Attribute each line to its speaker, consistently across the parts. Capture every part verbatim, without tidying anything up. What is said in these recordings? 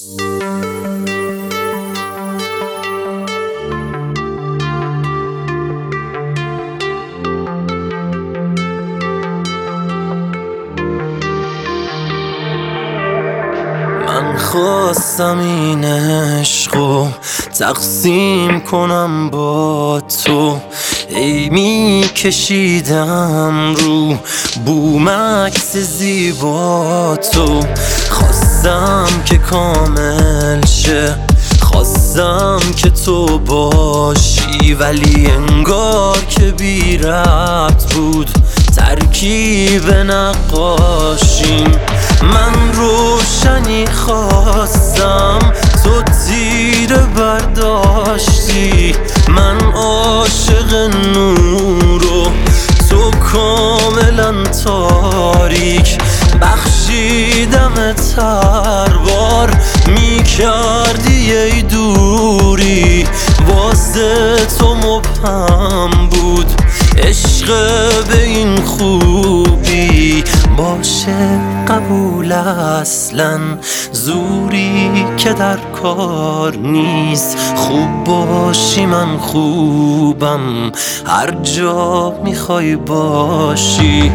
Speaker 1: من خواستم این عشقو تقسیم کنم با تو، ای می کشیدم رو بوم عکس زیبا تو. خواستم که کامل شه، خواستم که تو باشی، ولی انگار که بی ربط بود ترکیب نقاشیم. من روشنی خواستم، تو تیره برداشتی. من عاشق نورو، تو کاملا تاریک. بخشیدم تربار می کردی ای دوری، واسه تو مبهم بود عشق به این خوبی. باشه قبول اصلا زوری که در کار نیست، خوب باشی من خوبم هر جا میخوای باشی.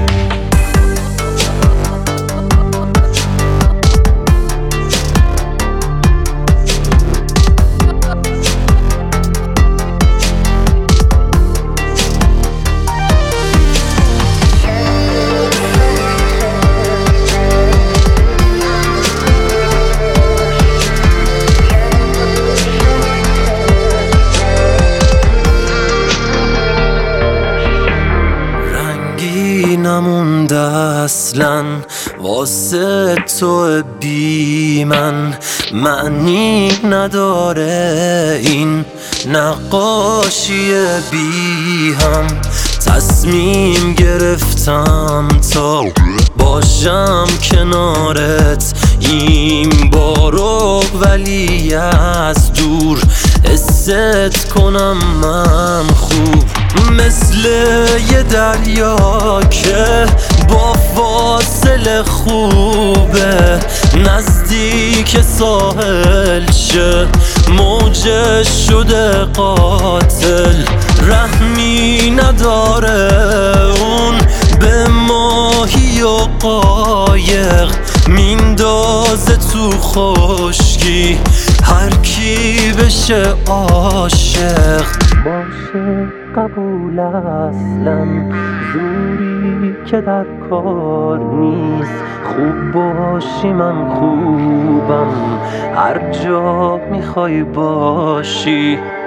Speaker 1: نمونده اصلا واسه تو بی من، معنی نداره این نقاشی بی هم. تصمیم گرفتم تا باشم کنارت این بارو، ولی از دور حست کنم من خوب. مثل یه دریا که با فاصله خوبه نزدیک ساحل شه، موجش شده قاتل. رحمی نداره اون به ماهی و قایق، میندازه تو خشکی هر کی بشه عاشق. باشه قبول اصلا زوری که در کار نیست، خوب باشی من خوبم هر جا میخوای باشی.